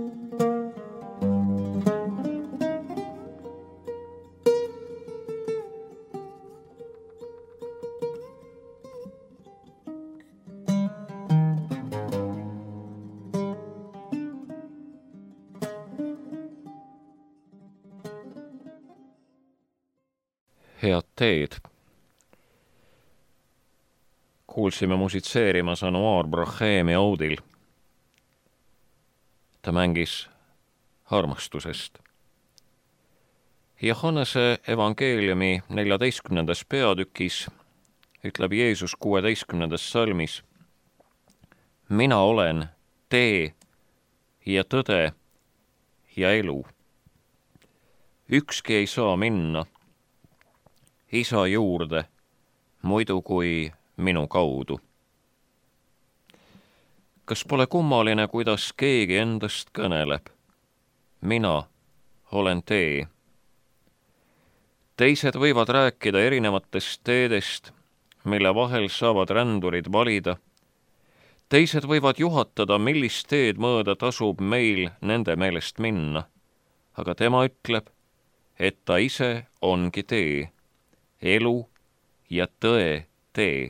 Head teed. Kuulsime musitseerimas Anouar Brahemi audil. Ta mängis armastusest. Johannese evangeeliumi 14. peatükis ütleb Jeesus 16. salmis: Mina olen tee ja tõde ja elu. Ükski ei saa minna Isa juurde muidu kui minu kaudu. Kas pole kummaline, kuidas keegi endast kõneleb? Mina olen tee. Teised võivad rääkida erinevatest teedest, mille vahel saavad rändurid valida. Teised võivad juhatada, millist teed mööda tasub meil nende meelest minna. Aga tema ütleb, et ta ise ongi tee, elu ja tõe tee.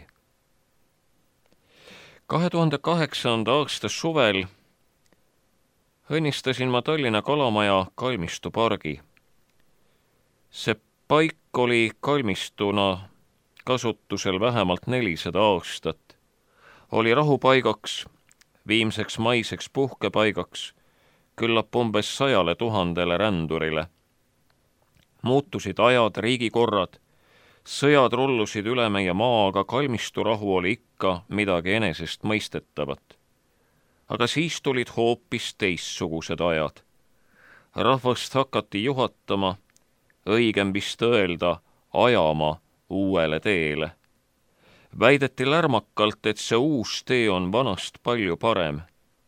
2008. aasta suvel õnnistasin ma Tallinna Kalamaja kalmistupargi. See paik oli kalmistuna kasutusel vähemalt 400 aastat. Oli rahupaigaks, viimseks maiseks puhkepaigaks, küllap umbes 100 000 rändurile. Muutusid ajad, riigikorrad, sõjad rullusid üle meie maa, aga kalmisturahu oli ikka midagi enesest mõistetavat. Aga siis tulid hoopis teistsugused ajad. Rahvast hakati juhatama, õigem vist öelda, ajama uuele teele. Väideti lärmakalt, et see uus tee on vanast palju parem.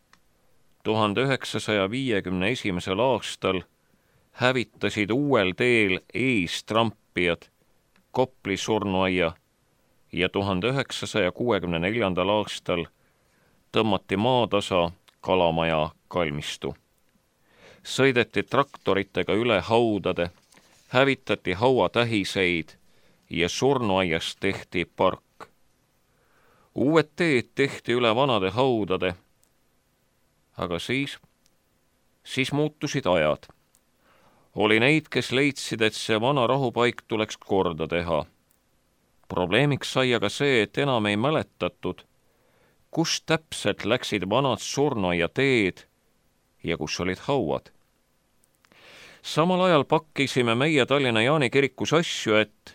1951. aastal hävitasid uuel teel eestrampijad Kopli surnuaia ja 1964. aastal tõmmati maatasa Kalamaja kalmistu. Sõideti traktoritega üle haudade, hävitati hauatähiseid ja surnuaiast tehti park. Uued teed tehti üle vanade haudade, aga siis muutusid ajad. Oli neid, kes leidsid, et see vana rahupaik tuleks korda teha. Probleemiks sai aga see, et enam ei mäletatud, kus täpselt läksid vanad surnuaia teed ja kus olid hauad. Samal ajal pakkisime meie Tallinna Jaani kirikus asju,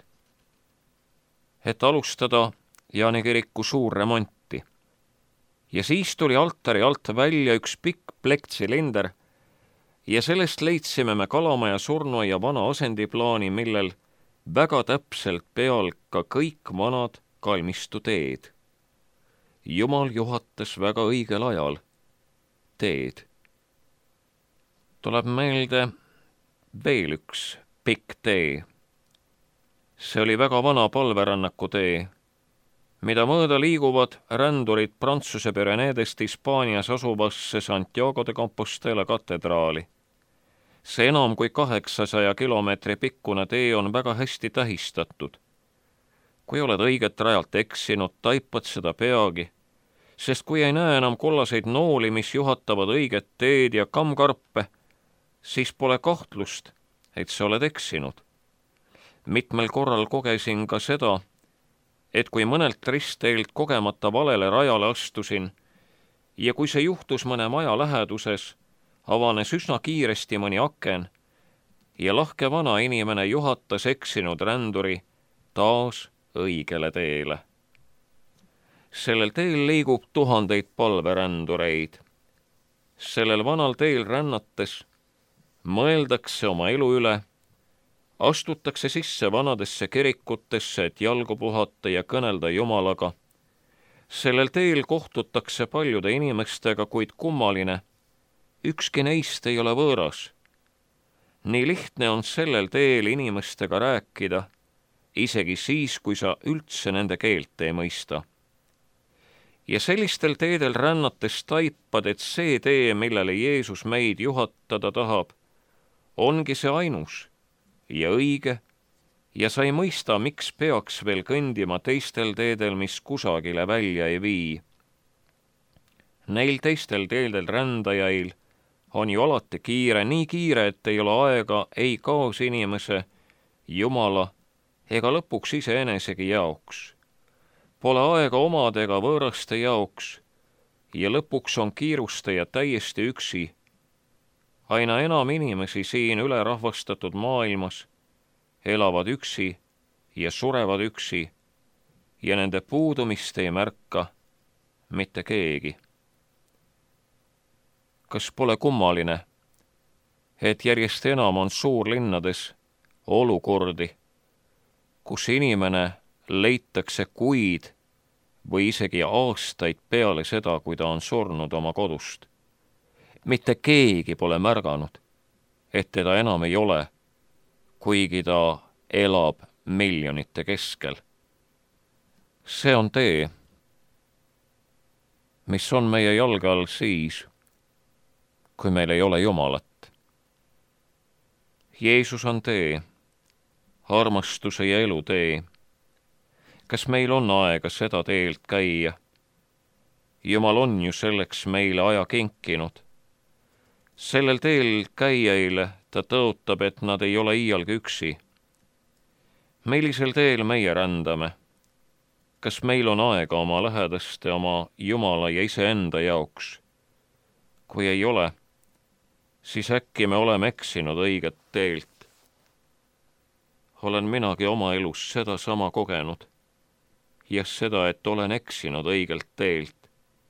et alustada Jaani kiriku suurremonti. Ja siis tuli altari alt välja üks pikk plektsilinder ja sellest leidsime me Kalamaja surnuaia vana asendiplaani, millel väga täpselt peal ka kõik vanad kalmistu teed. Jumal juhatas väga õigel ajal teed. Tuleb meelde veel üks pikk tee. See oli väga vana palverännaku tee, mida mööda liiguvad rändurid Prantsuse Pyreneedest Hispaanias asuvasse Santiago de Compostela katedraali. See enam kui 800 kilomeetri pikkune tee on väga hästi tähistatud. Kui oled õiget rajalt eksinud, taipad seda peagi, sest kui ei näe enam kollaseid nooli, mis juhatavad õiget teed ja kammkarpe, siis pole kahtlust, et sa oled eksinud. Mitmel korral kogesin ka seda, et kui mõnelt ristteelt kogemata valele rajale astusin ja kui see juhtus mõne maja läheduses, avanes üsna kiiresti mõni aken ja lahke vana inimene juhatas eksinud ränduri taas õigele teele. Sellel teel liigub tuhandeid palverändureid. Sellel vanal teel rännates mõeldakse oma elu üle, astutakse sisse vanadesse kirikutesse, et jalgu puhata ja kõnelda Jumalaga. Sellel teel kohtutakse paljude inimestega, kuid kummaline, ükski neist ei ole võõras. Nii lihtne on sellel teel inimestega rääkida, isegi siis, kui sa üldse nende keelt ei mõista. Ja sellistel teedel rännates taipad, et see tee, millele Jeesus meid juhatada tahab, ongi see ainus ja õige ja sa ei mõista, miks peaks veel kõndima teistel teedel, mis kusagile välja ei vii. Neil teistel teedel rändajail on ju alati kiire, nii kiire, et ei ole aega ei kaasinimese, Jumala ega lõpuks iseenesegi jaoks. Pole aega omade ega võõraste jaoks ja lõpuks on kiirustaja täiesti üksi. Aina enam inimesi siin ülerahvastatud maailmas elavad üksi ja surevad üksi ja nende puudumist ei märka mitte keegi. Kas pole kummaline, et järjest enam on suurlinnades olukordi, kus inimene leitakse kuid või isegi aastaid peale seda, kui ta on surnud oma kodust. Mitte keegi pole märganud, et teda enam ei ole, kuigi ta elab miljonite keskel. See on tee, mis on meie jalge all siis, kui meil ei ole Jumalat. Jeesus on tee, armastuse ja elu tee. Kas meil on aega seda teelt käia? Jumal on ju selleks meile aja kinkinud. Sellel teel käijaile ta tõotab, et nad ei ole iialgi üksi. Millisel teel meie rändame? Kas meil on aega oma lähedaste, oma Jumala ja iseenda jaoks? Kui ei ole, siis äkki me oleme eksinud õiget teelt. Olen minagi oma elus seda sama kogenud ja seda, et olen eksinud õigelt teelt.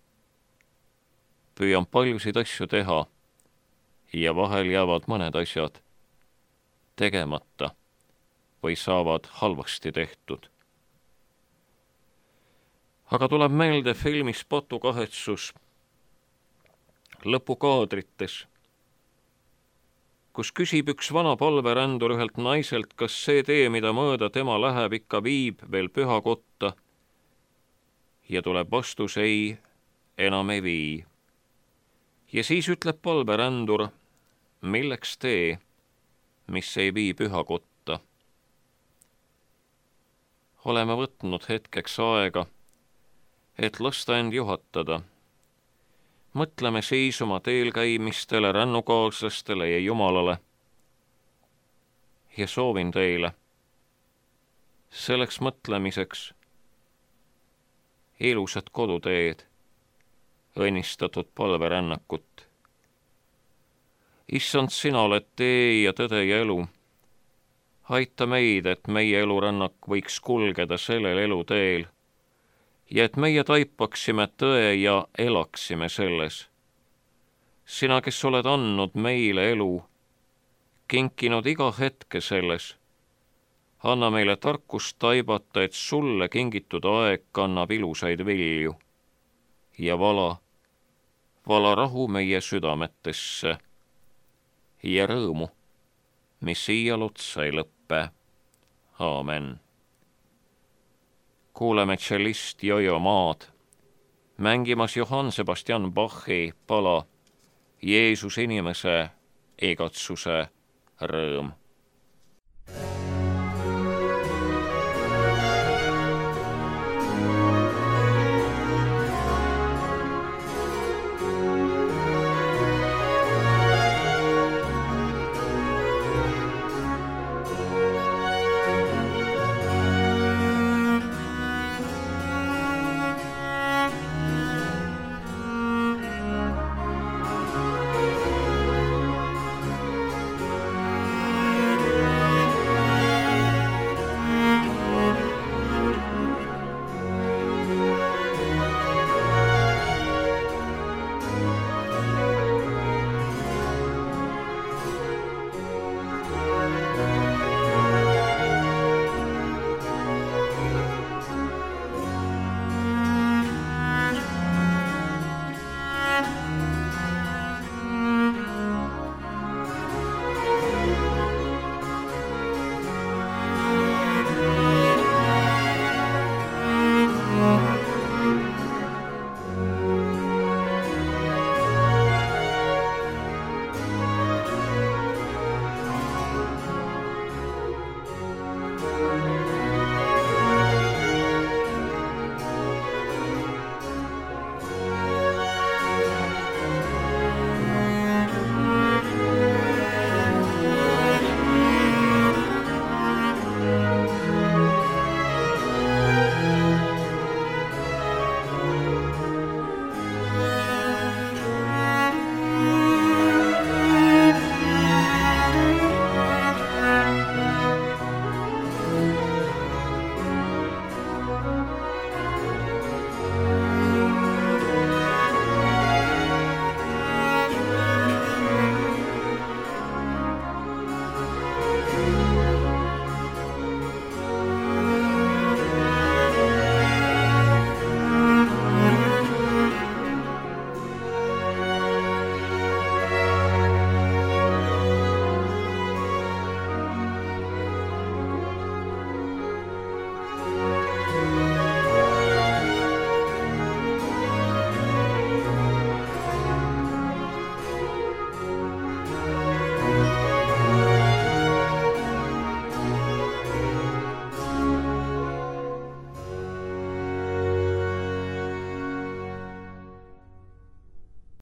Püüan paljusid asju teha ja vahel jäävad mõned asjad tegemata või saavad halvasti tehtud. Aga tuleb meelde filmis Patukahetsus lõpukaadrites, kus küsib üks vana palverändur ühelt naiselt, kas see tee, mida mööda tema läheb, ikka viib veel pühakotta, ja tuleb vastus ei, enam ei vii. Ja siis ütleb palverändur, milleks tee, mis ei vii pühakotta. Oleme võtnud hetkeks aega, et lasta end juhatada. Mõtleme siis oma teelkäimistele, rännukaaslastele ja Jumalale. Ja soovin teile selleks mõtlemiseks ilusat koduteed, õnnistatud palverännakut. Issand, sina oled tee ja tõde ja elu. Aita meid, et meie elurännak võiks kulgeda sellel eluteel ja et meie taipaksime tõe ja elaksime selles. Sina, kes oled andnud meile elu, kinkinud iga hetke selles, anna meile tarkust taibata, et sulle kingitud aeg kannab ilusaid vilju ja vala rahu meie südametesse ja rõõmu, mis iial otsa ei lõppe. Aamen. Kuuleme tšellist Jojo Maad mängimas Johann Sebastian Bachi pala Jeesus inimese igatsuse rõõm.